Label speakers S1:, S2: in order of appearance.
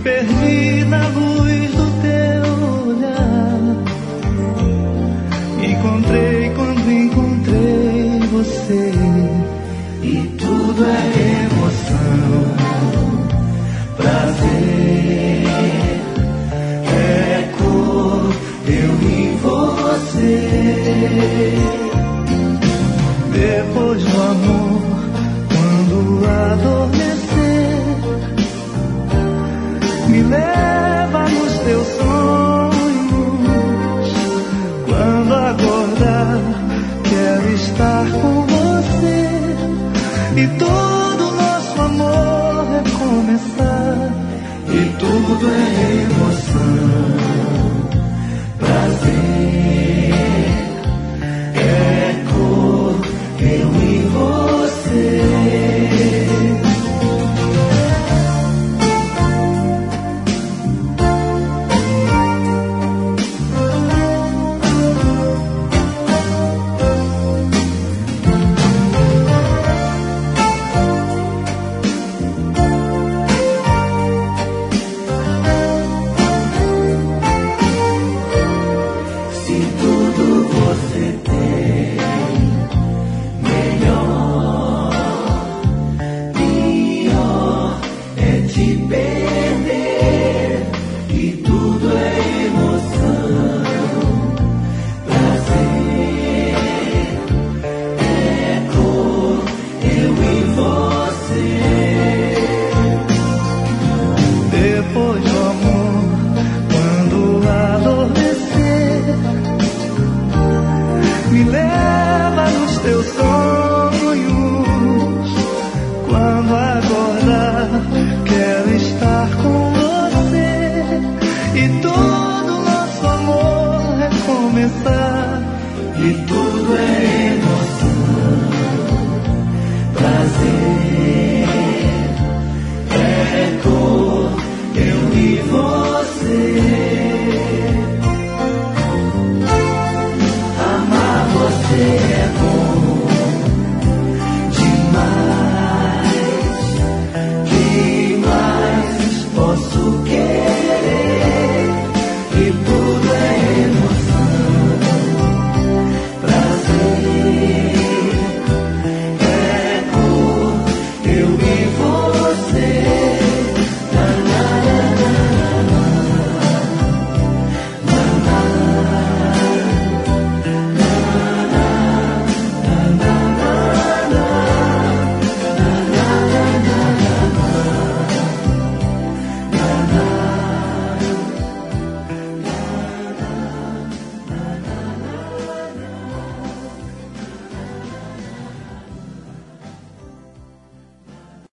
S1: perdi na luz do teu olhar. Encontrei quando encontrei você. E tudo é emoção, prazer, é cor, eu em você. Depois do amor, quando adormecer, me leva nos teus sonhos. Quando acordar, quero estar com você. E todo nosso amor recomeçar. E tudo é emoção.